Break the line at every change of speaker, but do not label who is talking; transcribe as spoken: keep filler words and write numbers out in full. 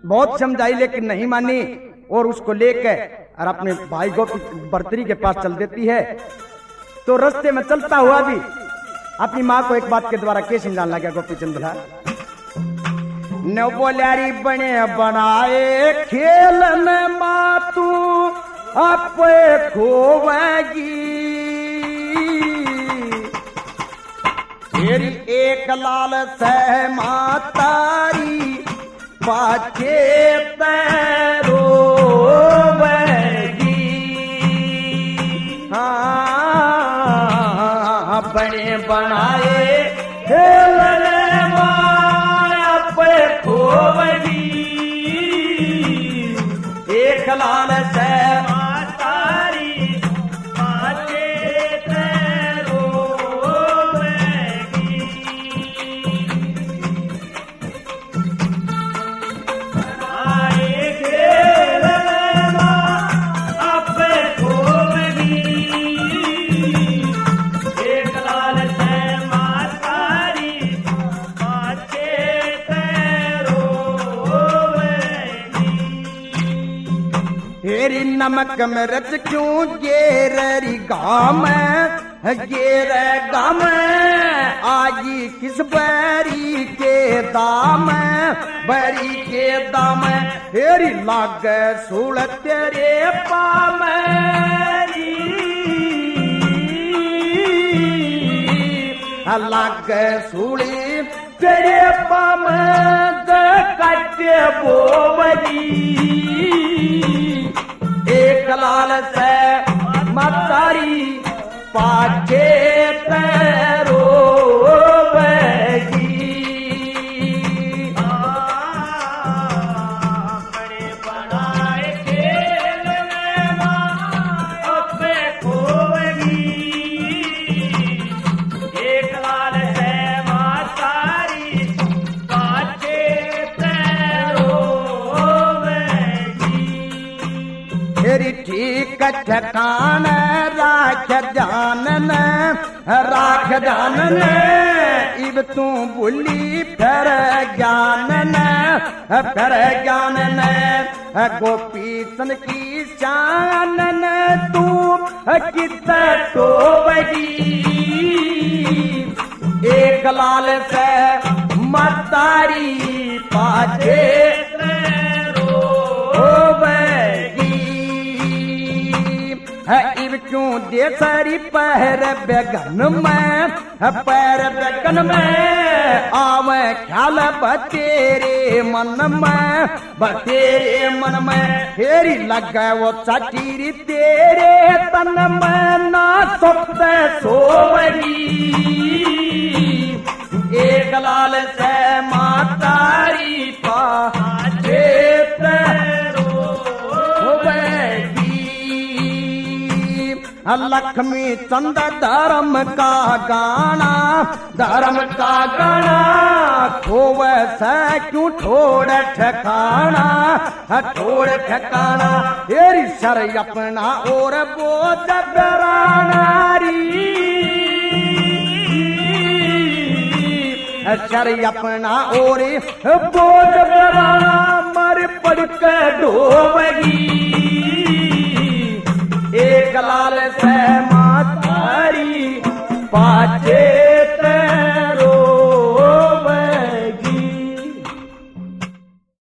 बहुत समझाई लेकिन नहीं मानी और उसको लेकर और अपने भाई गोपी बर्तरी के पास चल देती है। तो रास्ते में चलता हुआ भी अपनी माँ को एक बात के द्वारा क्या समझाने लगा गोपी चंद भला। न बोल्यारी बने बनाए खेलन माँ तू आप खोवेगी, तेरी एक लाल से मातारी पाछे तैरो बने बनाए खेलने माया पे खोवगी, एक लाल से मातारी पाछे तैरो नमक मिर्च क्यों गेरी गाम गेर गाम आजी किस बैरी के दाम बैरी के दाम तेरी लाग सूल तेरे पाम लाग सूली तेरे पाम कटे बोवरी, एक लाल से मतारी पाछे तैरो बगी, बड़े बनाए खेलने अपने खोवगी, एक लाल से मतारी पाछे तैरो तेरी ठीक ठिकान राख जानन राख जानन, इब तू भूली फिर ज्ञानन फिर ज्ञानन, गोपी सन की शानन तू कित टोबगी, एक लाल से मतारी पाछे इब क्यों दे सारी पैर बेगन में पैर बेगन में आवे ख्याल बतेरे मन में बतेरे मन में फेरी लगे वो चटीरी तेरे तन में ना सोते सोवगी, एक लाल से मातारी पाछे लक्ष्मी चंद धर्म का गाना धर्म का गाना खोव से क्यों ठोड़ ठिकाना ठोड़ ठिकाना तेरी सर अपना और बोझ नारी, सर अपना और बोझ मर पड़ के डोबगी, एक लाल से मातारी पाछ